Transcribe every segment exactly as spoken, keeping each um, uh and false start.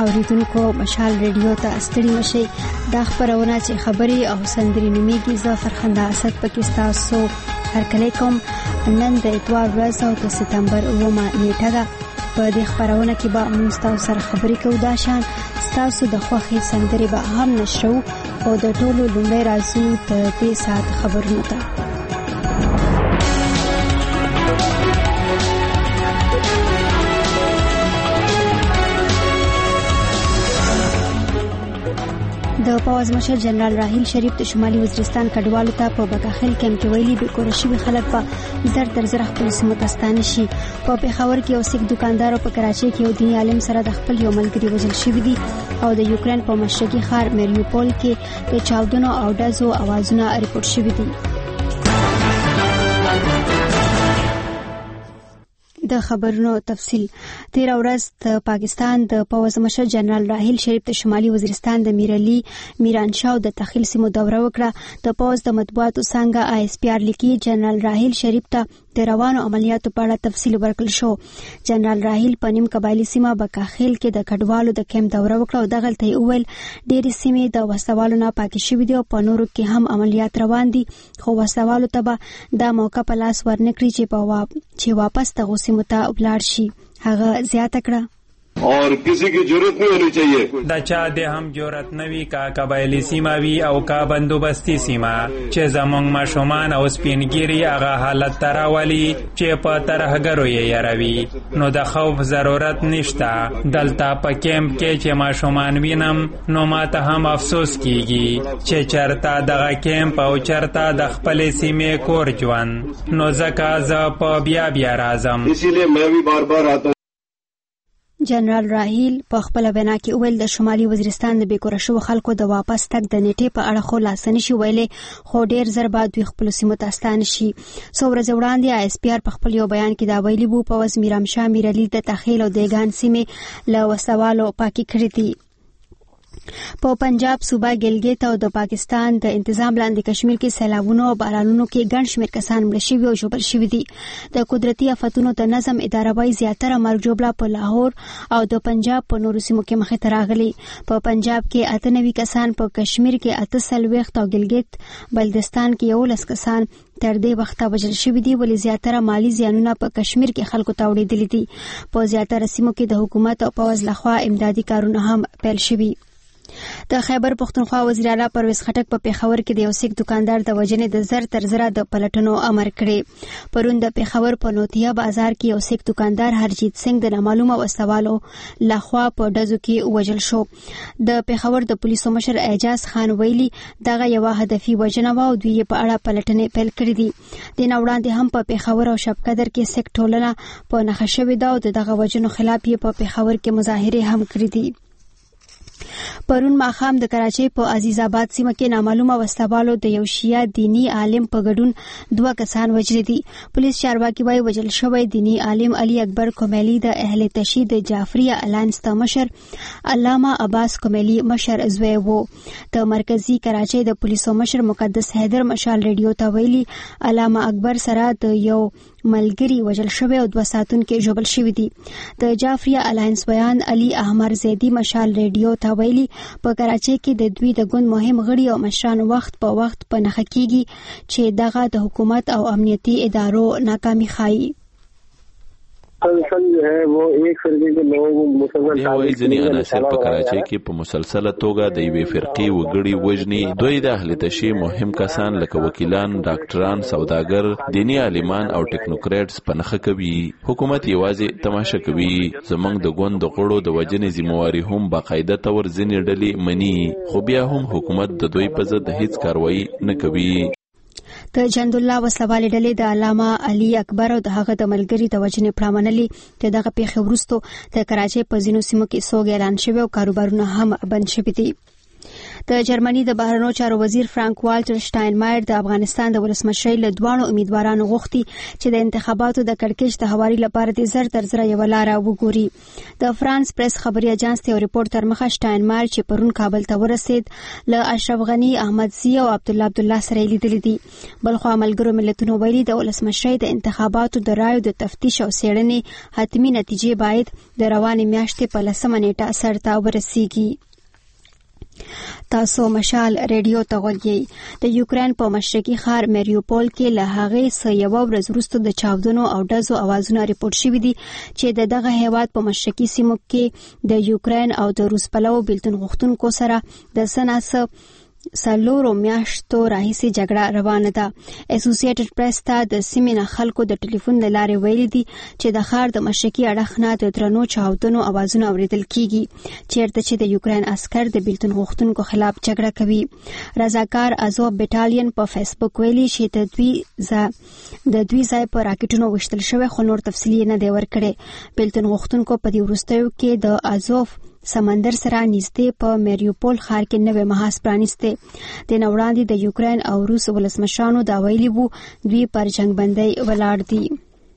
اوریدونکو مشال ریډیو ته ستړي مشئ. دا خبرونه چې خبري او سندري نوميږي زه فرخنده اسد پاکستان سو هرکلی کوم. نن د اتوار ورځ او د سپتمبر اومه نیټه ده. په دې خبرونه کې به موږ تاسو سره خبرې کوو. دا شان تاسو د خوښي سندري به هم نشو او د ټولو لومړی راځو د دې ساعت خبرونو ته. د پاوز مشر جنرال راحیل شریف د شمالي وزیرستان کډوالو ته په بکاخل کمپ کې ویلي به کور شوي خلک په زر تر زر خپل سیمو ته ستانه شي. په پیښور کې یو سیک دکاندار او په کراچۍ کې یو دیني عالم سره د خپل یو ملګري وژل شوي دي او د یوکرين په مشرقي ښار میریوپول کې د چاودنو او ډزو اوازونه ریپورت شوي دي. د خبرونو تفصیل. تیر ورځ د پاکستان د پوځ مشر جنرال راحیل شریف د شمالي وزیرستان د میرعلی میرانشاه د تخیل سیمو دوره وکړه. د پوځ د مطبوعاتو څنګه آی اس پی آر لیکي جنرال راحیل شریف ته د روانو عملیاتو په اړه تفصیل ورکړل شو. جنرال راحیل په نیم قبایلی سیمه بکاخیل کې د کډوالو د کیمپ دوره وکړه او دغه ته ویل ډېری سیمې د وسوالو نه پاکې شوې دي او په نورو کې هم عملیات روان دي، خو وسوالو ته به دا موقع په لاس ورنکړي چې په واپ چې واپس تغو سیمو ته ولاړ شي. هغه زیاته کړه और किसी की जरूरत नहीं होनी चाहिए دا چا د هم جرأت نوي کا قبایلی سیمه وی او کا بندوبستی سیمه چې زمونږ ماشومان او سپینګيري هغه حالت تراولي چې په ترهګرو یې یاروي. نو د خوف ضرورت نشته. دلته په کیمپ کې چې ماشومان وینم نو ماته هم افسوس کیږي چې چرته دغه کیمپ او چرته د خپل سیمه کور ژوند. نو ځکه زه په بیا بیا راځم. इसीलिए मैं भी बार बार आता. جنرال راحیل په خپل وینا کې ویل د شمالي وزیرستان د بیکوره شو خلکو د واپس تګ د نیټې په اړه خو لاسنی شي ویلې، خو ډیر زر بعد دوی خپل سیمو ته ستانه شي. څو ورځې وړاندې آی اس پی آر په خپل یو بیان کې دا ویلي وو په وز میرامشاه میرعلی د تخیل او دیګان سیمې له وسوالو پاکي کړې دي. په پنجاب صوبه ګلګت او د پاکستان د انتظام لاندې کشمیر کې سیلابونو او بارانونو کې ګڼ شمېر کسان مړه شوي او ژوبل شوي دي. د قدرتي آفتونو د نظم اداره وايي زیاتره مرګ ژوبله په لاهور او د پنجاب په نورو سیمو کې مخې ته راغلي. په پنجاب کې اته نوي کسان، په کشمیر کې اته څلوېښت او ګلګت بلدستان کې یولس کسان تر دې وخته وژل شوي دي، ولې زیاتره مالی زیانونه په کشمیر کې خلکو ته وړېدلي دي. په زیاتره سیمو کې د حکومت او پوځ لخوا امدادي کارونه هم پیل شوي. د خیبر پختونخوا وزیر اعلی پرویز خټک په پیښور کې د یو سیک دکاندار د وژنې د زر تر زره د پلټنو امر کړی. پرون د پیښور په نوتیا بازار کې یو سیک دکاندار هرجیت سنگ د نامعلومه وسوالو لخوا په ډزو کې وژل شو. د پیښور د پولیسو مشر اعجاز خان ویلي دغه یو هدفي وژنه و او دوی په اړه پلټنې پیل کړې دي. د نو وړاندې هم په پیښور او شپقدر کې سیک ټولنه په نښه شوې ده او دغه وژنو خلاف یې په پیښور کې مظاهره هم کړې دي. پرون ماخام د کراچۍ په عزیز آباد سیمه کې نامعلومه وسوالو د یو شیعه دینی عالم په ګډون دوه کسان وژلي دي. پولیس چارواکي وايي وژل شوی دینی عالم علي اکبر کومیلی د اهل تشیع د جعفریه الاینس د مشر علامه عباس کومیلی مشر زوی وو. د مرکزی کراچۍ د پولیسو مشر مقدس حیدر مشال ریډیو ته ویلي علامه اکبر سره د یو ملګری وژل شوی او دوه ساتونکي ژوبل شوي دي. د جعفریه الاینس بیان علي احمر زیدی مشال ریډیو ته ویلي په کراچۍ کې د دوی د ګوند مهم غړي او مشران وخت په وخت په نښه کیږي چې دغه د حکومت او امنیتي ادارو ناکامي ښایي. جو ہے وہ ایک فرقے کے لوگ مسلسل دی ځینې عناصر په کراچۍ کې په مسلسله توګه د یوې فرقې وګړي وژني. دوی د اهل تشیع مهم کسان لکه وکیلان، ډاکټران، سوداګر، دینی عالمان او ټیکنوکریټس په نښه کوي. حکومت یوازې تماشه کوي. زمونږ د ګوند د غړو د وژنې ذمہواري هم باقاعده تور ځینې ډلې مني، خو بیا هم حکومت د دوی په ضد هیڅ کاروایی نه کوي. د جندالله وسلوالې ډلې د علامه علي اکبر او د هغه د ملګري د وژنې پړامنلي د دغه پیښې وروسته د کراچۍ په ځینو سیمو کې سوګ اعلان شوی او کاروبارونه هم بند شوي دي. د جرمني د بهرنیو چارو وزیر فرانک والټر شټاینمایر د افغانستان د ولسمشرۍ له دوانو امیدوارانو غوښتي چې د انتخاباتو د کړکېچ د هواري لپاره د زر تر زره یو لاره وګوري. د فرانس پریس خبري اجانس ته ریپورت تر مخه شټاینمایر چې پرون کابل ته ورسید له اشرف غنی، احمدزي او عبد الله عبد الله سره لیدل دي. بلخو ملګرو ملتونو ویلي د ولسمشرۍ د انتخاباتو د رایو د تفتیش او څېړنې حتمي نتیجې باید د روانې میاشتې په لسمه نیټه سرته ورسیږي. تاسو مشال ریډیو ته غوږی. د یوکرين په مشرقي ښار میریوپول کې له هغې څخه یوه ورځ وروسته د چاودنو او ډزو اوازونه ریپورټ شوي دي چې د دغه هیواد په مشرقي سیمو کې د یوکرين او د روس پلوو بیلتون غوښتونکو سره د سناسه سلورو میاشتو راهیسې جګړه روانه ده. اسوسییټډ پریس ته د سیمې نه خلکو د ټلیفون له لارې ویلي دي چې د ښار د مشرقي اړخ نه د درنو چاودنو اوازونه اوریدل کیږي چیرته چې د یوکرين عسکر د بیلتون غوښتونکو خلاف جګړه کوي. رضاکار ازوف بټالین په فیسبوک ویلي چې د دوی ځای د دوی ځای په راکټونو وشتل شوی خو نور تفصیلی نه دی ورکړی. بیلتون غوښتونکو په دې وروستیو کې د ازوف سمندر سره نږدې په میریوپول ښار کې نوې محاذ پرانیسته. د نو وړاندې د یوکرين او روس ولسمشرانو دا ویلي وو دوی پر جنگ بندۍ ولاړ دي.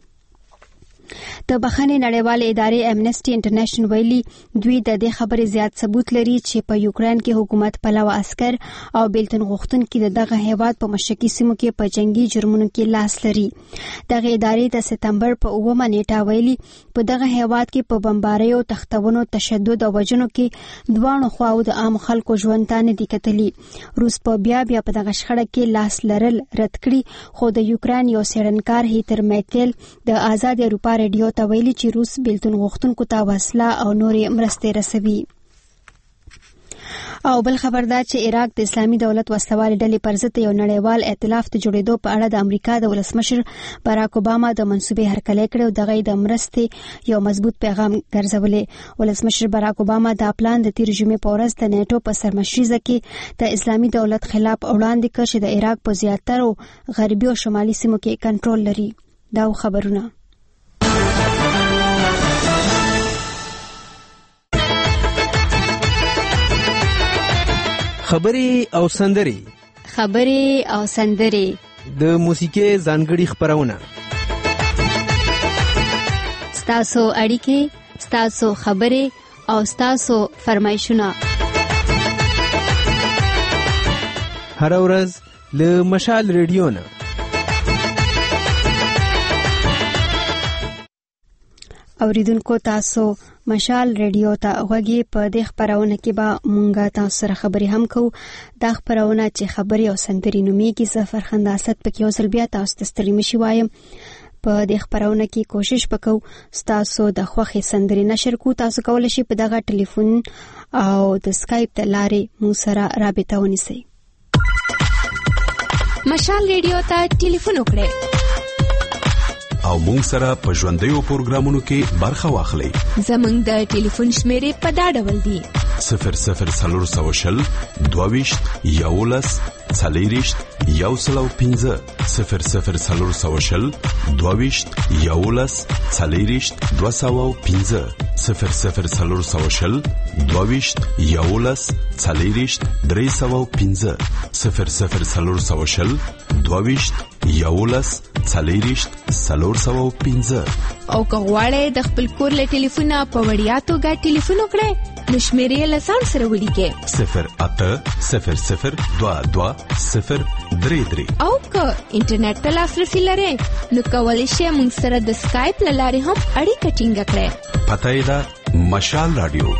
د بخښنې نړیوالې ادارې امنیسټي انټرنیشنل ویلي دوی د دې خبرې زیات ثبوت لري چې په یوکرين کې حکومت پلوه عسكر او بیلتون غوښتونکي د دغه هیواد په مشرقي سیمو کې په جنگي جرمونو کې لاس لري. دغه ادارې د سپتمبر په اوومه نیټه ویلي په دغه هیواد کې په بمباریو، تختونو، تشدد او وژنو کې دوانو خواو د عام خلکو ژوند ته نه دي کتلي. روس په بیا بیا په دغه شخړه کې لاس لرل رد کړي خو د یوکرين یو څېړنکار هیتر میکل د آزاد اروپا ریډیو ته ویلي چې روس بیلتون غوښتونکو ته وسله او نورې مرستې رسوي. او بل خبر دا چې عراق د اسلامي دولت وسلوالې ډلې پر ضد یو نړیوال ائتلاف ته جوړېدو په اړه د امریکا د ولسمشر باراک اوباما د منصوبې هرکلی کړی او دغه د مرستې یو مضبوط پیغام ګرځولې. ولسمشر باراک اوباما دا پلان د تیر جمعې په ورځ د نیټو په سرمشریزه کې د اسلامي دولت خلاف وړاندې کړ چې د عراق په زیاترو غربي او شمالي سیمو کې کنټرول لري. دا خبرونه خبري او سندري خبري او سندري د موسیقي ځانګړي خبرونه ستاسو اړیکې، ستاسو خبري او ستاسو فرمایشونه هر ورځ له مشال ریډیو نه. اوریدونکو تاسو مشال ریډیو ته غوږی. په دې خبرونه کې به مونږه تاسو سره خبري هم کوو. دا خبرونه چې خبري او سندري نوميږي زفر خنداست پکې یو ځل بیا تاسو ته ستړي مشي وایم. په دې خبرونه کې کوشش وکړو تاسو د خوښي سندري نشر کو. تاسو کولای شئ په دغه ټلیفون او د اسکایپ د لارې مو سره رابطه ونیسئ. مشال ریډیو ته ټلیفون وکړئ او مونږ سره په ژوندیو پروګرامونو کې برخه واخلئ. زمونږ د ټلیفون شمیرې په دا ډول دي: صفر صفر څلور سوه شل دوه ویشت یولس څلېرویشت یو سل او پنځه صفر صفر څلور سوه شل دوه ویشت یولس څلېرویشت دوه سوه او پنځه صفر صفر څلور سوه شل دوه ویشت یولس څلېرویشت درې سوه او پنځه صفر صفر څلور سوه شل دوه ویشت یولس څلېرویشت څلور سوه او پنځه. او که غواړئ د خپل کور له ټلیفونه په وړیا توګه ټلیفون وکړئ نو شمیرې له ځان سره ولیکئ: صفر اته صفر صفر دوه دوه صفر درې درې. او که انټرنیټ ته لاسرسي لرئ نو کولی شئ موږ سره د سکایپ له لارې هم اړیکه ټینګه کړئ. پته یې ده مشال رادیو.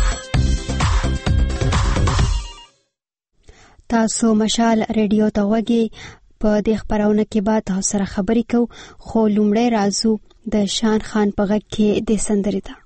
تاسو مشال ریډیو ته غوږی. په دې خبرونه کې به تاسو سره خبرې کوو خو لومړی راځو د شان خان په غږ کې د سندرې ته.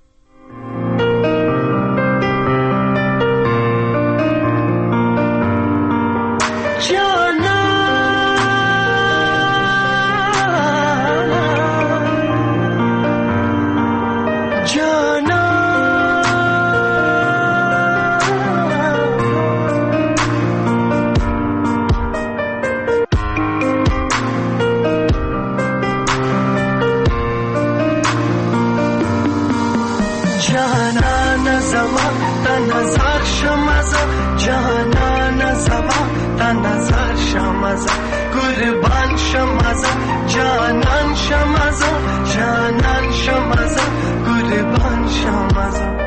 شمازه قربان شمازه جانان شمازه جانان شمازه قربان شمازه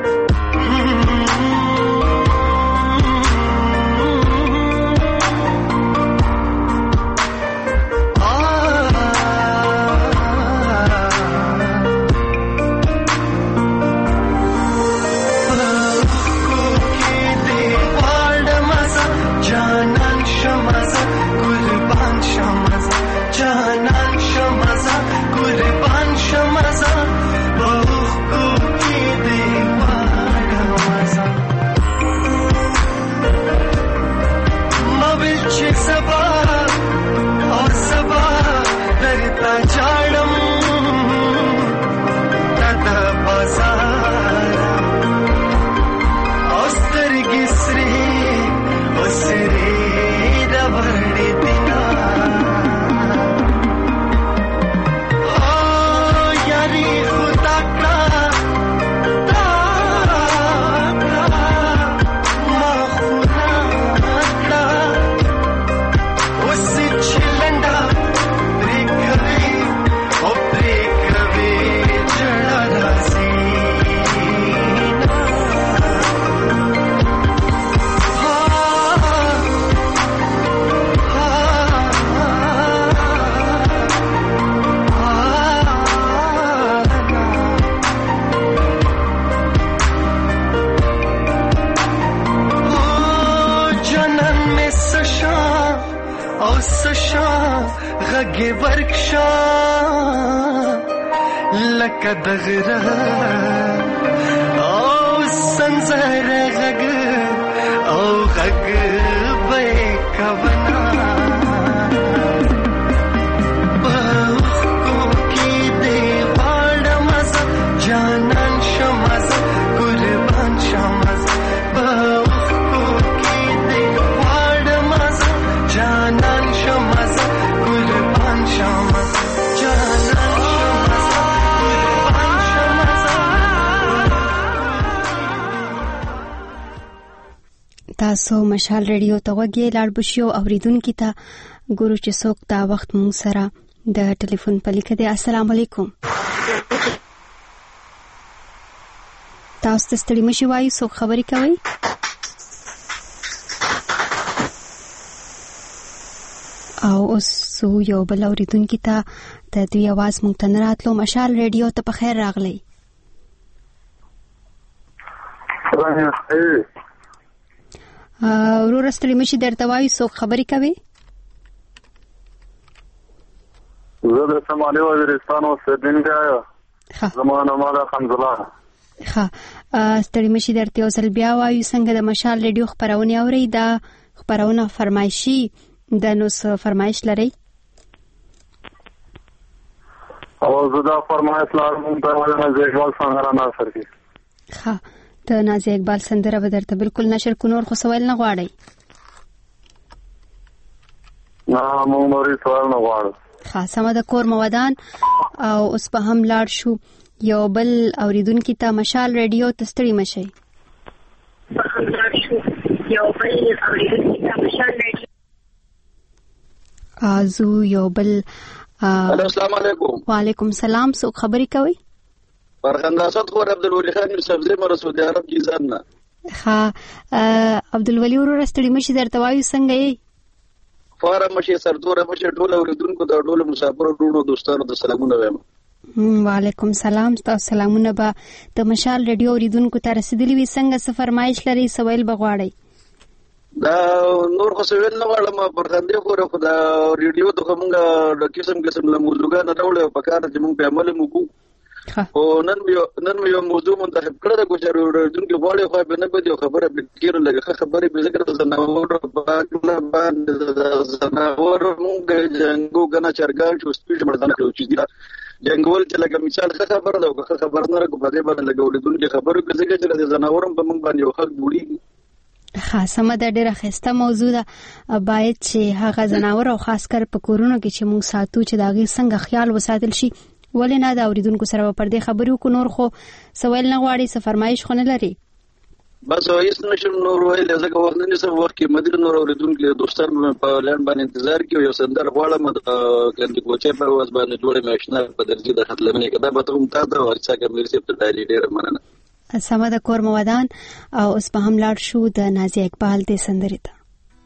تاسو مشال ریډیو ته وګورئ لاړ بشو اوریدونکو ته ګورو چې څوک دا وخت مون سره د ټلیفون په لیکه دی. السلام علیکم. تاسو ته ستړي مشي وایي څوک خبرې کوي؟ او اوس یو بل اوریدونکو ته د دوی आवाज مونږ ته نه راتلو. مشال ریډیو ته په خیر راغلی. ورور ستړي مشي درته وایي څوک خبرې کوي؟ زه د شمالي وزیرستان اوسېدونکی یم. زما نوم ده حمزه. ښه ستړي مشي درته یو ځل بیا وایو څنګه د مشال ریډیو خپرونې اورئ؟ دا خپرونه فرمایشي ده، نو څه فرمایش لرئ؟ او زه دا فرمایش لرم د نازي اقبال سندره نثر کې. ښه د نازي اقبال سندره به درته بالکل نشر کو، نور خو سوال نه غواړئ؟ نه موږ نورې سوال نه غواړو. ښه سمه ده. کور مودان او اوس به هم لاړ شو یو بل اوریدونکي ته. مشال ریډیو ته ستړي مشئ. ازو یو بل. السلام علیکم. وعلیکم السلام. څوک خبرې کوي؟ فرخنداسات خور عبدالولی خان سبزی مر سعودي عرب کې ځان نه. ها عبدالولی ورور ستړي مشي درته وایو څنګه یې؟ فارم مشي سردور مشي ټول اوریدونکو د ټول مسافرو ټول دوستانو ته سلامونه وایم. وعلیکم السلام. تاسو سلامونه به د مشال ریډیو اوریدونکو ته رسیدلی وي. څنګه څه فرمایش لري؟ سوال به غواړئ؟ دا نور خو سوال نه غواړم پر خندې خو دا ریډیو ته موږ د قسم قسم له موضوعګانو راوړو په کار چې موږ په عمل وکړو. او نن یو نن یو موضوع منتخب کړل د ګوجر اوریدونکو غواړي خو به نه بده خبره به کیر لګه خبره به ذکر زناور باندې باندې زناور موږ جنگو غنا چرګان چې سپیډ مردان کړو چې دا جنگول چې لکه مثال خبره ده خو خبر نه راکو په دې باندې لګولیدونکو خبرو کې ځکه چې د زناورم په موږ باندې یو حق جوړي. ها سمه ده. ډیره ښایسته موضوع ده. باید چې هغه زناور او خاص کر په کورونو کې چې موږ ساتو چې د هغې څنګه خیال وساتل شي. ولې نه د اوریدونکو سره به پر دې خبرې وکړو. نور خو سوال نه غواړي، څه فرمایش خو نه لري؟ بس هیڅ نشم نور ویل ځکه وخت نه نشم وخت کې مدیر نور اوریدونکو دوستان په لند باندې انتظار کوي یو سندر غواړم د کندي کوچې په واس باندې جوړې ماشنا په درجه د خپلمنې کده به ته هم تاسو ورڅا کې مرسي په دایلی ډیر مننه سمه د کور مودان او اوس په هم لاړ شو د نازي اقبال د سندرې ته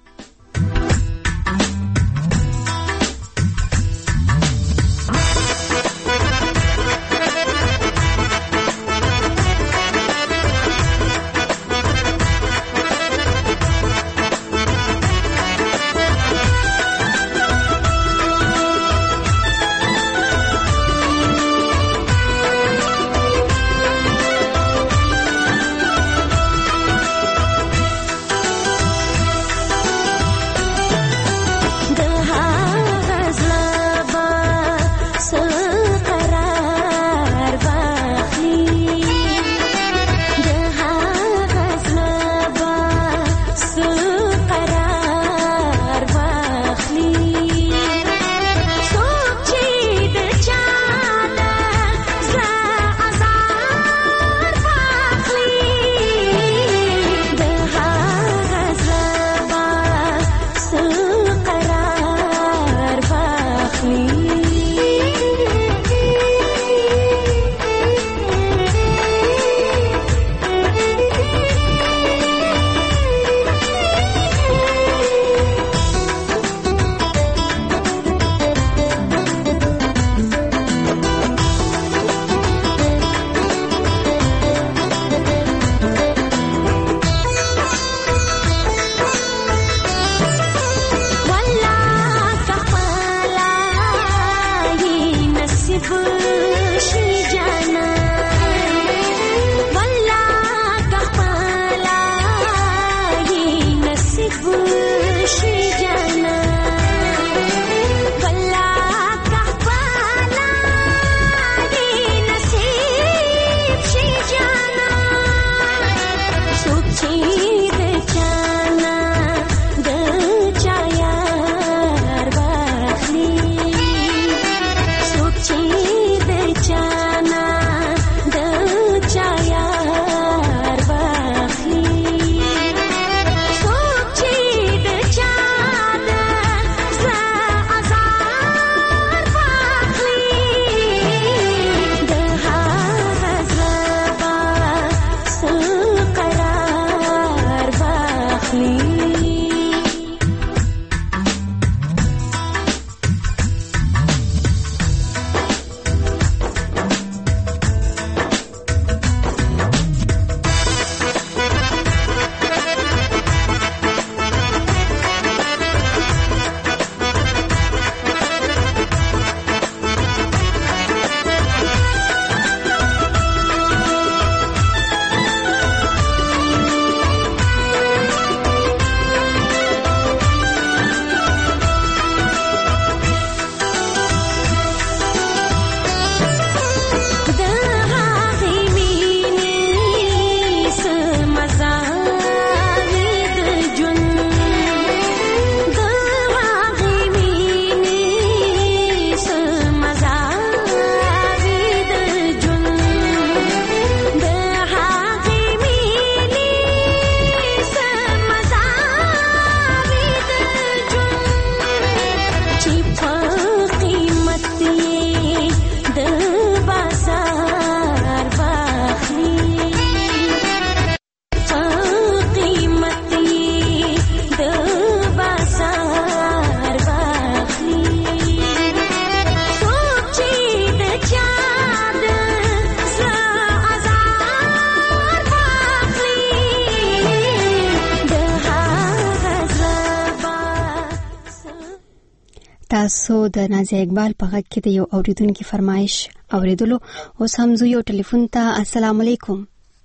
تاسو د نازي اقبال په غږ کې د یو اوریدونکو فرمایش اوریدلو. اوس هم زه یو ټلیفون ته. السلام علیکم.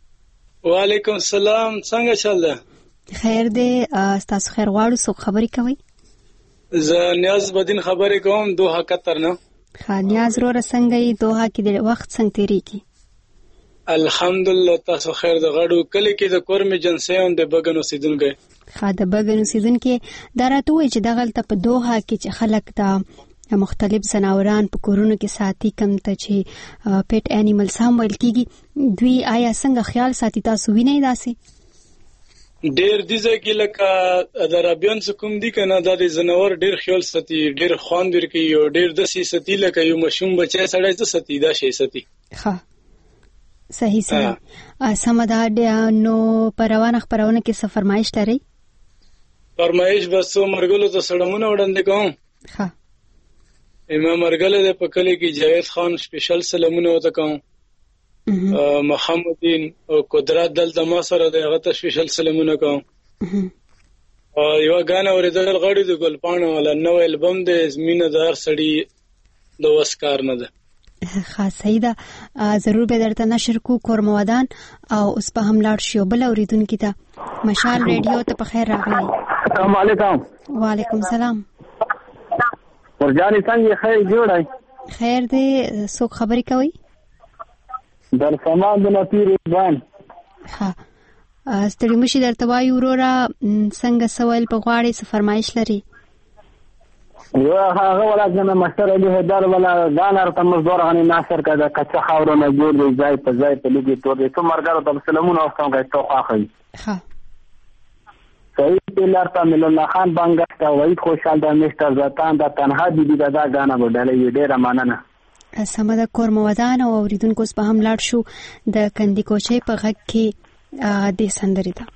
وعلیکم السلام. څنګه چل ده؟ خیر دی. تاسو خیر غواړو. څوک خبرې کوي؟ زه نیاز بدین خبرې کوم دوحه قطر نه. ښه نیاز وروره څنګه یې؟ دوحه کې د وخت څنګه تیریږي؟ الحمدلله تاسو خیر د غړو کلی کې د کور می جنسي هم د بګن اوسیدونکو ښه د بګن اوسیدونکو دا راته وایي چې دغلته په دوحه کې چې خلک دا مختلف ځناوران په کورونو کې ساتي کم ته چې پیټ انیملز هم ویل کیږي دوی آیا څنګه خیال ساتي تاسو وینئ داسې؟ ډیر دي ځکه لکه د رابیان کوم دي کنه دا د زناور ډیر خیال ساتي ډیر خوان ورکي او ډیر د سي ساتي لکه یو مشوم بچي سړی ته ساتي دا شي ساتي. ها صحیح صحیح سمدا نو پروانه خبرونه کې څه فرمایش لري؟ فرمایش بس مرګلو ته سړمونه وړاندې کوم. ها امام مرګله د پکلي کې جاوید خان سپیشل سلامونه وته کوم. محمدین او قدرت دلته ما سره د هغه تشویشل سلامونه کوم. یو غانا اوریدل غړي د ګلپاڼه ولا نو البم د زمينه دار سړی د وسکار نه ده. خاصه ده ضرور به درته نشر کو کورمودان او اوس په هم لاړ شو بل اوریدونکو ته مشال ریډیو ته په خیر راغلی. السلام علیکم. وعلیکم السلام. ورجاني څنګه خیر جوړای؟ خیر دې څوک خبرې کوي؟ در سامان د نپیر ځان. ها ستړي مشي درته وایو ورورا څنګه سوال په غواړي څه فرمایش لري؟ یو هغه ولازمه مستر علي هدار ولا دانر ته مزدور غني ناصر کده کچا خاورونه جوړ دی ځای په ځای په لګي تور دي ته مرګره د سلامونه واستم غي تو اخی. ها صحیح پلار ته ملن خان بانګ تا وای خوشحال د مستر زتان د تنها دي د دا غانا بدلې ډیره ماننه. سمه د کورمودان او اوریدونکو په هم لاړ شو د کندي کوچې په غږ کې د سندري ده.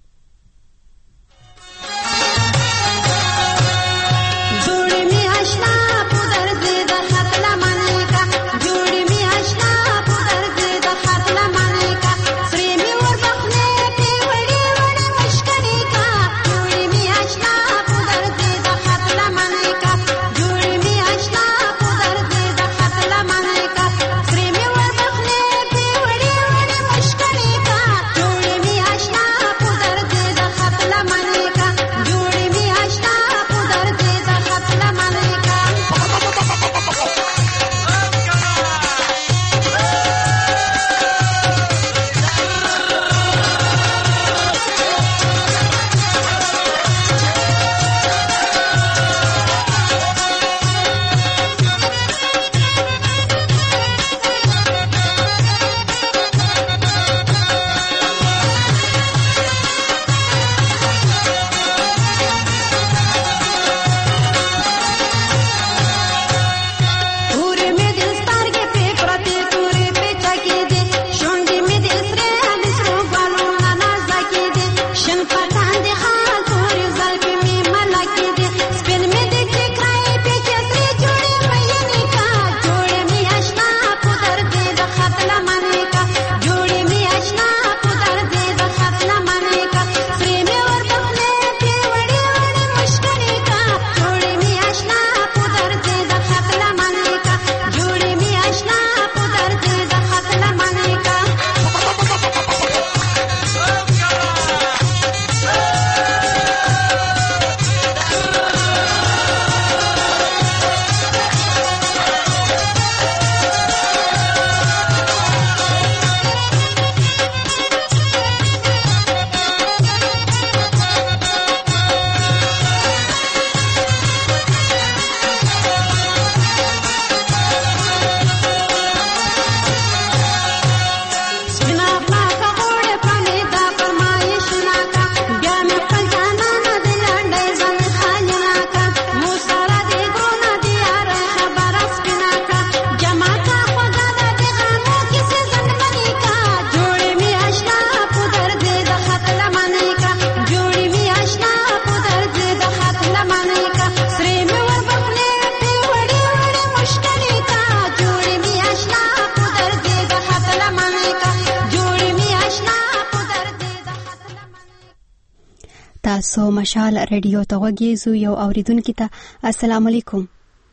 تاسو مشال ریډیو ته وګیزو یو اوریدونکو ته السلام علیکم.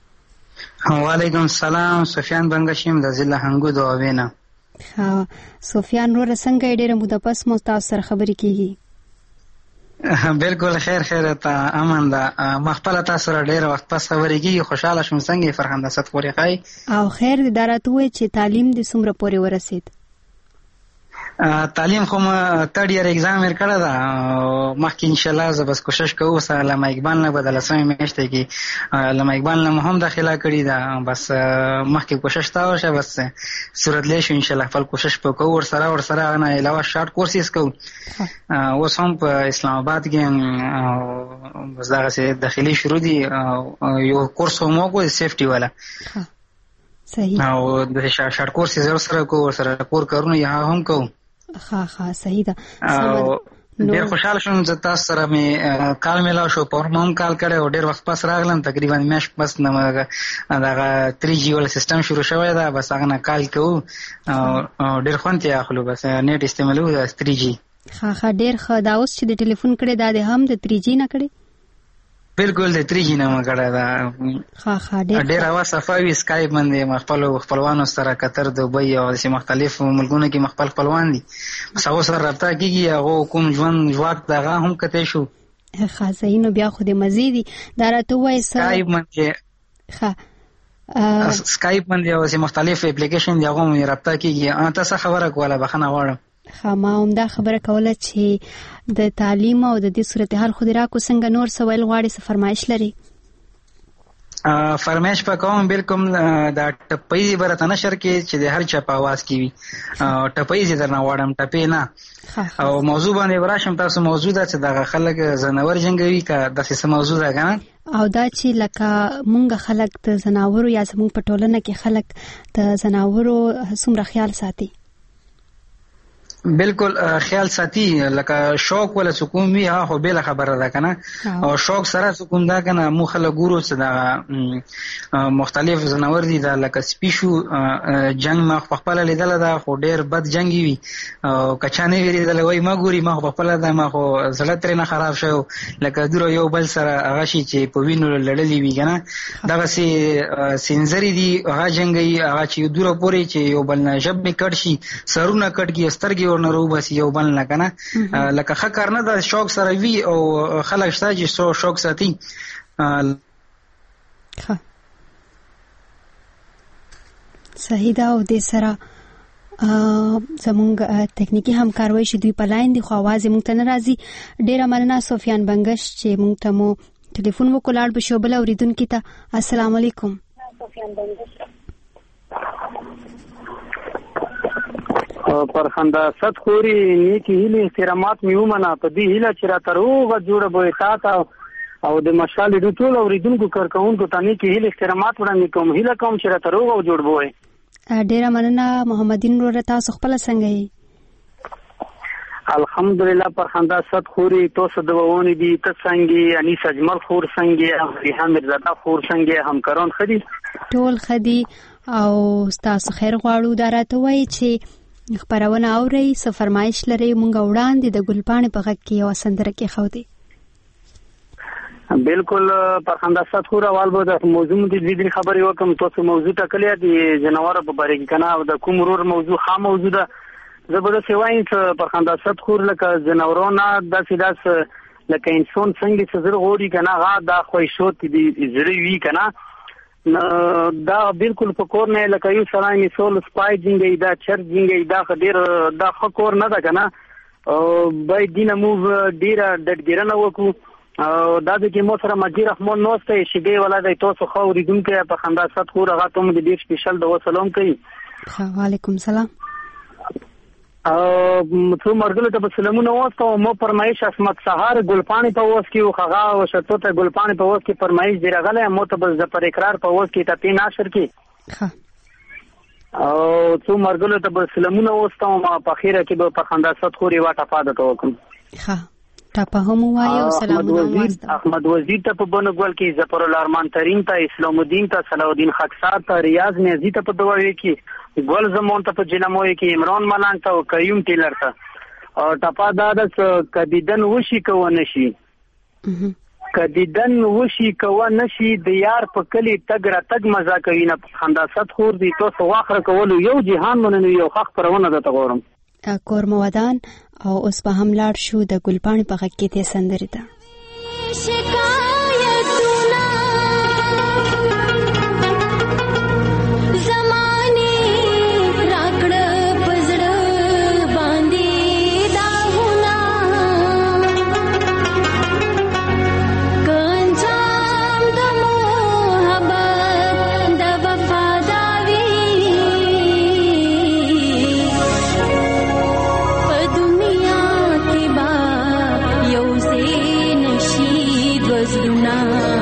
وعلیکم السلام. سفیان بنگشیم د ضلع هنګو د اوینا. ها سفیان ور څنګه ډیره موده پس مو تاسو سره خبرې کیږي؟ بالکل خیر خیر ته امن ده. مخبل تاسو سره ډیره وخت پس خبرې کیږي. خوشاله شوم. څنګه فرخنده ست پورې خای او خیر دې درته وې چې تعلیم دې څومره پورې ورسید؟ تعلیم خو ما تھرډ ایئر ایگزام ور کړه دا مخکې ان شاء الله زه بس کوشش کوم سره علامه اقبال نه بدل سمې میشته کې علامه اقبال نه هم داخله کړی دا بس مخکې کوشش تا وشه بس صورت لیش ان شاء الله خپل کوشش وکړو ور سره ور سره نه علاوه شارټ کورسز کوم اوس هم په اسلام آباد کې بس دا څه داخلي شروع دي یو کورس هم وکړو سیفټي والا صحیح او د شارټ کورسز ور سره کو ور سره کور کارونه یا هم کوم ها ها صحیح ده ډیر خوشاله شوم چې تاسو سره مې کال ملاو شو په هم کال کړه او ډیر وخت پس راغلم تقریبا میاش پس نه دا تھری جی ول سیستم شروع شوی دا بس هغه نه کال کو او ډیر خوند یې اخلو بس نیټ استعمالو دا تھری جی ها ها ډیر ښه دا اوس چې د ټلیفون کړي دا د هم د تھری جی نه کړي بالکل د تھری جی نه مګړه دا ها ها ډیر ډیر اوا صفاوي اسکایپ باندې مخفل خپلوانو سره قطر دوبۍ او د مختلف ملکونو کې مخفل خپلوان دي ساو سره رابطه کیږي هغه کوم ژوند ژواک دغه هم کته شو خاصینو بیا خو د مزيدي دا راته وای اسکایپ باندې ها اسکایپ باندې او مختلف اپلیکیشن دی هغه مې رابطه کیږي تاسو خبره کوله بخنه غواړم خما هم دا خبره کوله چې د تعلیم او د دې صورتحال خو دراکو څنګه نور سوال غواړي څه فرمایش لري فرمایش په کوم بالکل دا ټپې برته نشر کې چې د هر چا په आवाज کې وي ټپې زه درنه واړم ټپې نه او موضوع باندې وراشم تاسو موضوع ده چې د خلک زناور جنگوي کا د څه موضوع ده کنه او دا چې لکه مونږ خلک د زناورو یا زموږ په ټولنه کې خلک د زناورو څومره خیال ساتي بالکل خیال ساتي لکه شوق ولا سکون وی ها خو به خبره ده کنه او شوق سره سکون ده کنه مو خلک ګورو چې دا مختلف زناور دي دا لکه سپیشو جنگ ما خپل لیدل دا خو ډیر بد جنگي وي او کچانه ویری دا وای ما ګوري ما خپل دا ما خو زړه تر نه خراب شو لکه درو یو بل سره هغه شي چې په وینو لړلې وي کنه دا سي سینزري دي هغه جنگي هغه چې درو پوري چې یو بل نه جب می کټ شي سرونه کټ کی سترګي نورو بس یو بل نه کنه لکه خکر نه د شوق سره وی او خلک شته چې سو شوق ساتي ها صحیح دا او د سره زمونږ تکنیکی همکاروي چې دوی په لاین دي خو आवाज مونږ ته ناراضي ډیره مننه سفیان بنگش چې مونږ ته مو ټلیفون وکړل به شو بل اوریدونکو ته السلام علیکم سفیان بنگش پرخنده صد خوري نیکی هیله احترامات میومنه په دې هیله چې را تروغه جوړه به تاسو او د مشال د ټول اوریدونکو کارکونکو ته نیکی هیله احترامات وړاندې کوم هیله کوم چې را تروغه جوړ بوي ډیره مننه محمدین ور تاسو خپل څنګه یې الحمدلله پرخنده صد خوري تاسو دونه دي ته څنګه انیس اجمل خور څنګه ریحان مرزا خور څنګه همکاران خدي ټول خدي او تاسو خیر غواړو دا راته وایي چې خبرونه اوري څه فرمایش لري مونږ وړاندې د ګلپاڼې په غږ کې یو سندره کې خو دي بالکل پرخنده صد خور اول به د موضوع د دې خبرې وکم تاسو موضوع ټکلې دي جنوار په باره کې کنه او د کوم رور موضوع خام موضوع ده زبر سیواین پرخنده صد خور لکه جنورونه د سیداس لکه انسان څنګه چې زر غوړي کنه غا د خوښوت دي زری وی کنه دا بالکل په کور نه لکه یو سلام سول سپای جنګي دا چر جنګي دا خډیر دا خکور نه ده کنه او بای دینه مو ډیر ډډګرنه وکړو او دا د کې مو سره مجید رحمان نوسته شي دی ولادي تاسو خو ریدونکو په خندا صد خور هغه ته د ډیر سپیشل د وسلام کوي وعلیکم السلام او څو مرګله ته سلامونه واسطه مو فرمایش اسمت سهار ګلپانی په وس کې خغا او شتو ته ګلپانی په وس کې فرمایش دی راغله مو ته بس د پر اقرار په وس کې ته پین اشر کې ها او څو مرګله ته سلامونه واسطه ما په خیره کې په خندا صد خوري واټه پاده کوم ها ټاپه هم وایو سلامونه واسطه احمد وزیر ته په بنګول کې ظفر الرحمن ترین ته اسلام الدین ته صلاح الدین خاکسار ته ریاض نیازی ته په دواوی کې ګل زمون ته په جنموي کې عمران ملان ته او قیوم ټیلر ته او ټپا دا د کدیدن وشي کو نشي کدیدن وشي کو نشي د یار په کلی تګ را تګ مزه کوي نه خندا صد خور دي تاسو واخره کول یو جهان مننه یو خخ پرونه ده تغورم کور مودان او اوس په هم لاړ شو د ګلپاڼې په غږ کې ته سندري ده زمانه راکړه پزړه باندې زړونه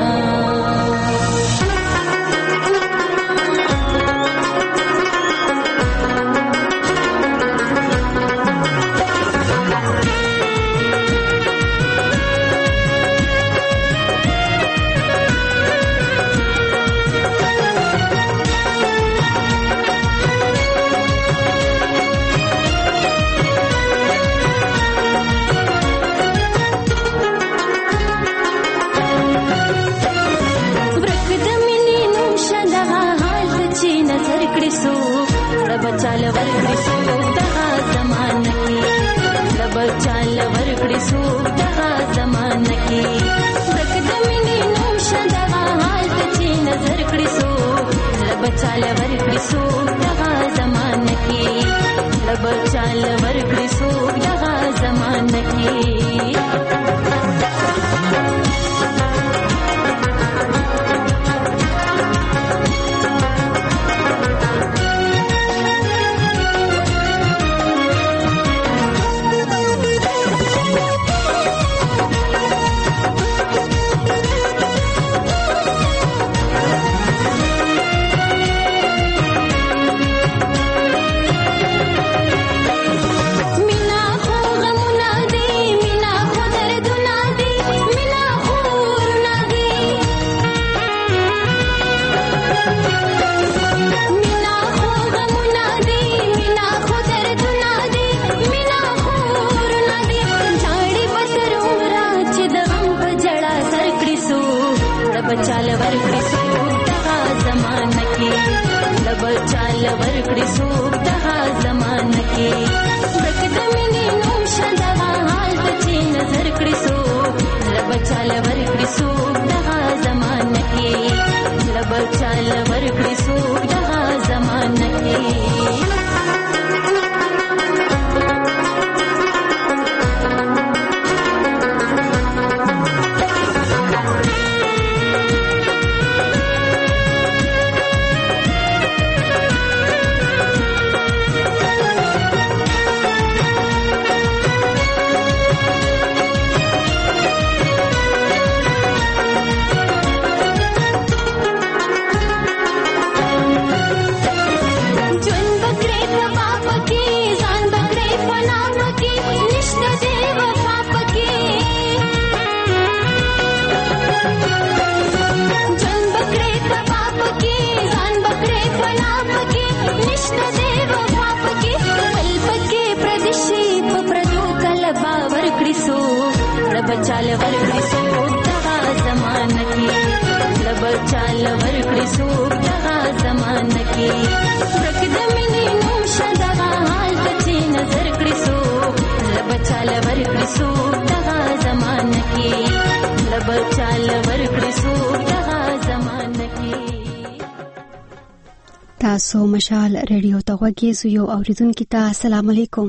تاسو مشال ریډیو ته غوږی یو اوریدونکو ته السلام علیکم.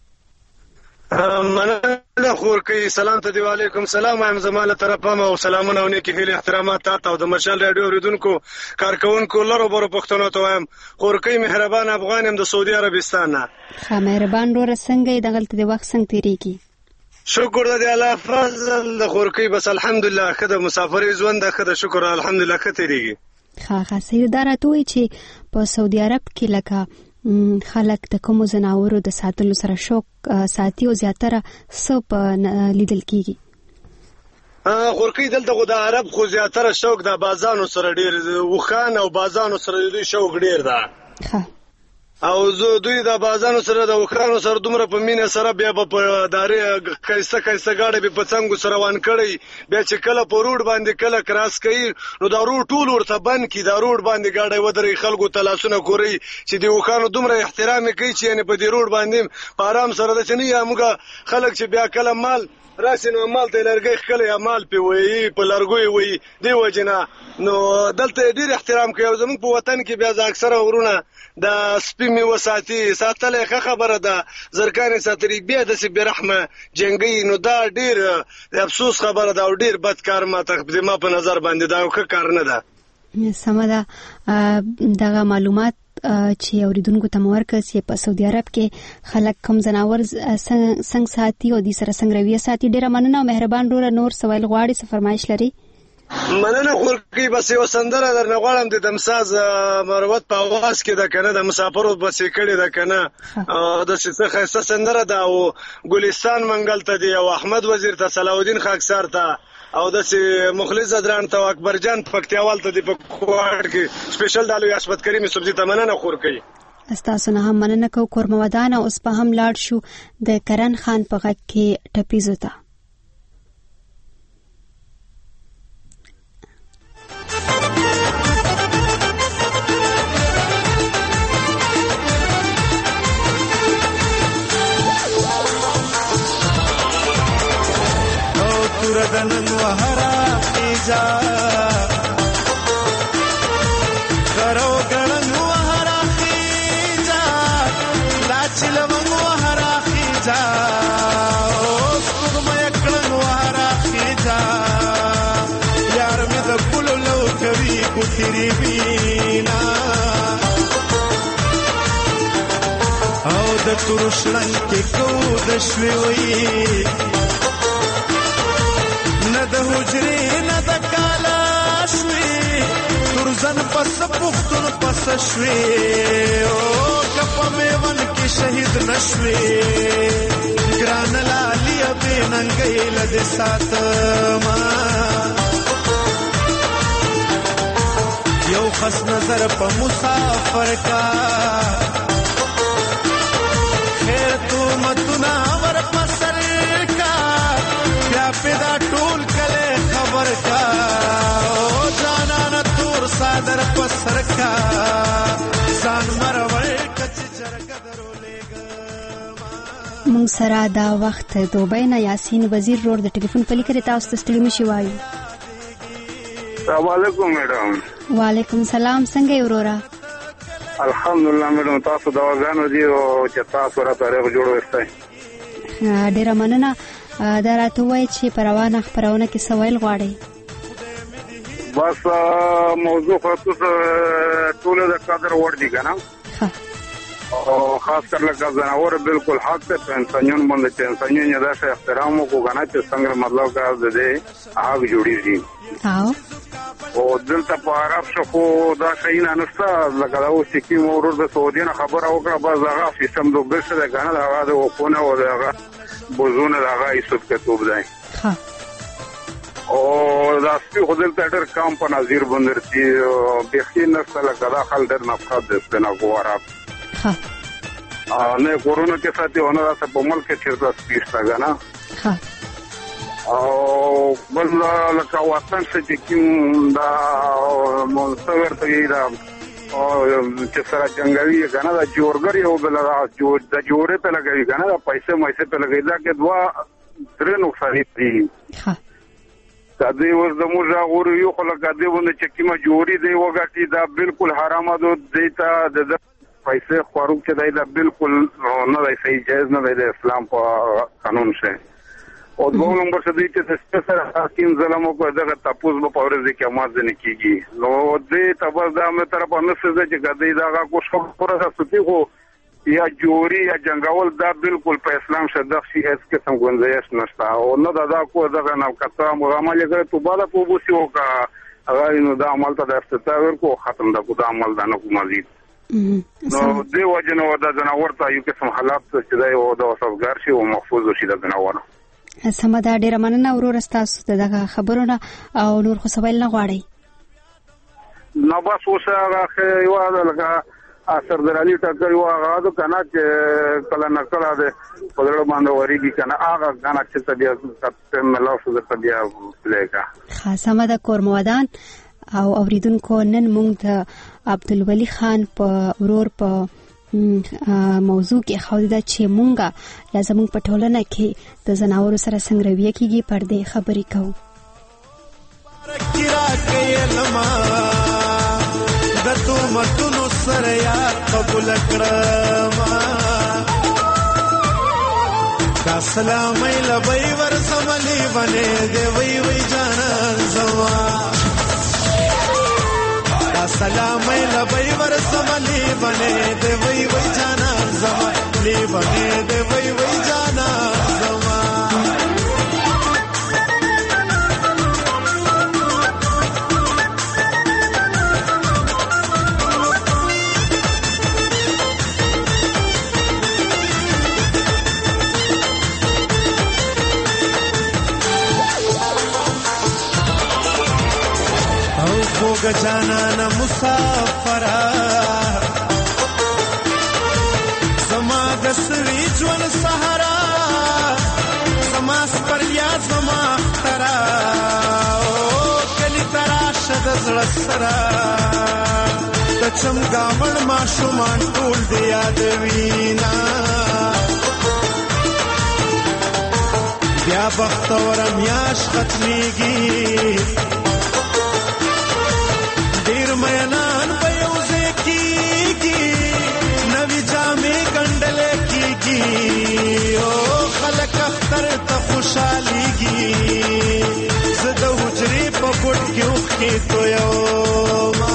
مننه خورکې سلام ته دی. وعلیکم سلام. هم زماله طرفه او سلامونه او نیکی هیله احترامات تاسو د مشال ریډیو اوریدونکو کارکونکو لرو برو پښتنو ته وایم خورکې مهربان افغان هم د سعودي عربستان نه. ښه مهربان ورو څنګه دغلت دی وخت څنګه تیریږي؟ شکر د الله فضل د خورکې بس الحمدلله خدای مسافرې ژوند د خدای شکر الحمدلله کتیریږي. ښه ښه سیدارات وای چې په سعودي عرب کې لکه خلک د کوم زناورو د ساتلو سره شوق ساتي او زیاتره سپ لیدل کیږي. خورکې دلته خو د عرب خو زیاتره شوق د بازانو سره ډیر وخان او بازانو سره دوی شوق ډیر ده. ښه او زه دوی د بازانو سره د وخانو سره دومره په مینه سره بیا په دارې کایسته کایسته گاډي په څنګه سره وان کړی بیا چې کله په روډ باندې کله کراس کوي نو دا روډ ټول ورته بند کی دا روډ باندې گاډي ودرې خلکو تلاسونه کوي چې د وخانو دومره احترام کوي چې یعنی په دې روډ باندې په آرام سره د چني یا موږ خلک چې بیا کله مال راسي نو مال ته لرګي خلک یا مال په وی په لرګوي وی دی وجنه نو دلته ډیر احترام کوي. زموږ په وطن کې بیا ځ اکثره ورونه د سپیمي وساتي ساتلې ښه خبره ده زرکانې ساتري بیا د سی برحمه جنگي نو دا ډیر افسوس خبره ده او ډیر بد کار ما ته ما په نظر باندې دا ښه کار نه ده. سمه ده دغه معلومات چې اوریدونکو ته مورکس یې په سعودي عرب کې خلک کم زناور څنګه ساتي او د سره څنګه رویه ساتي. ډیره مننه او مهربان ډوره نور سوال غواړي څه فرمایش لري؟ مننه خورکی بس یو سندره درنه غواړم د دمساز مروت په आवाज کې د کنه د مسافرو بسې کړي د کنه د څه خاصه سندره دا او ګلستان منګل ته دی او احمد وزیر ته صلاح الدین خاکسار ته او د مخلص زدران ته اکبر جان پکتیاوال ته دی په کوټ کې سپیشل دالو یاسمت کریم سبزی ته مننه خورکی. استاسو نه هم مننه کو کورمودان او اوس په هم لاړ شو د کرن خان په غږ کې ټپیزو ته. دنن وهرا خیجا کرو گړن وهرا خیجا لاچل ون وهرا خیجا اوس کومه کړن وهرا خیجا یار مې د ګل لو کوي کوتري وینا او د تورشلن کې کو د شوي وي نه د حجرې نه د کالا شوي ترزن پس پختون پس شوي او کپ میون کې شهید نشوي ګران لالي به ننګې لد ساتما یو خس نظر په مسافر کا خیر تو متنا ور پسر کا بیا پیدا ټول کله خبر کا او جانا ن تور صادر پسر کا ځان مرور کچ چرګ درولېګ مونږ سره دا وخت دوبۍ نه یاسین وزیر روډ د ټلیفون په لیکره تاسو ته ستړي مشي وایو. السلام علیکم میډم. وعلیکم سلام. څنګه یې ورورا؟ الحمدلله میډم تاسو دا غانو دی او چې تاسو را تاریخ جوړ وستای. ډیره مننه. دا راته وایي چې په روانه خپرونه کې سوال غواړي. بس موضوع خاصه ټول د قدر ور دي کنه او خاص کر لکه زناور بالکل حق ته انسانيون باندې چې انسانيون دا شی احترام کو کنه چې څنګه مطلب کا ده هغه جوړیږي او او دلته په عرب شخو دا شي نه نشته لکه دا اوس چې مورور د سعودي نه خبر او کړه بس هغه سیستم دوه څه ده کنه هغه د وکونه او هغه بوزونه هغه ایسوب کتوب دی ها او دا سپي خودل ته ډېر کم په نظیر باندې چې بخین نسل کدا خل ډېر نفرت د نه غوارا ها نه کورونا کې ساتي ونه راځه په ملک کې چیرته سپیش راغنا ها او بل لکه وطن چې کوم دا مونږ ته دا او چې سره جنگاوی کنه دا جوړګری او بل دا جوړ د جوړې په لګوي کنه دا پیسې مېسه په لګي دا کې دوا درې نقصان دي ها دا دې ور د موږ غوړ یو خلک دې ونه چې کیما جوړي دی وګټي دا بالکل حرام ده دیتا د پیسې خورو چې دا بالکل نه دی صحیح جایز نه دی د اسلام په قانون شه او د دوه نمبر څه دی چې سپیشل حکیم ظلمو کو دغه تاسو په اورز کې اماز نه کیږي نو دې تاسو دا مې طرف نه څه چې ګدې دا کو شو پروسه ستې کو یا جوړي یا جنگاول دا بالکل په اسلام شدخ شي اس کې څنګه گنجائش نشته او نه دا کو دغه نو کته عمل یې ته بالا په بوسي او کا هغه نو دا عمل ته د افتتاح ورکو ختم دا کو دا عمل دا نه کو مزید نو دې وجنه ودا جناور ته یو قسم حالات چې دا یو د وسوګار شي او محفوظ شي د جناور سم دا ډیره مننه ورور تاسو ته دغه خبرونه او نور خو سوال نه غواړي نو بس اوسه هغه یو لکه اثر درالي ټکر یو هغه د کنه چې کله نکړه ده په ډېر باندې وريږي کنه هغه کنه چې طبيعت په ملاو شو د طبيعت لګه خاصه د کورمودان او اوریدونکو نن موږ د عبدالولي خان په ورور په موضوع کې خو دا چې مونږه لازم په ټولنه کې د زناورو سره څنګه رویه کیږي پر دې خبرې کوو د تو متونو سره یا قبول کړم کا سلام لبی ور سملی بنه دی وی وی جانان زما کا سلام لبی ور سملی لیوانه دی وای وای جانا زما لیوانه دی وای وای جانا زما گجانا مسافرا زما دسوی جون سهارا زما سپریا زما ترا کلی ترا شد زړه سرا د چمګاوړ ما شومان ټول دی یاد وینا بیا بختور میاش ختمیږي ډیر میانان په یو ځای کېږي نوې جامې ګنډلې کېږي او خلک اختر ته خوشحالېږي زه د حجرې په پټ کې اوښکې تویومه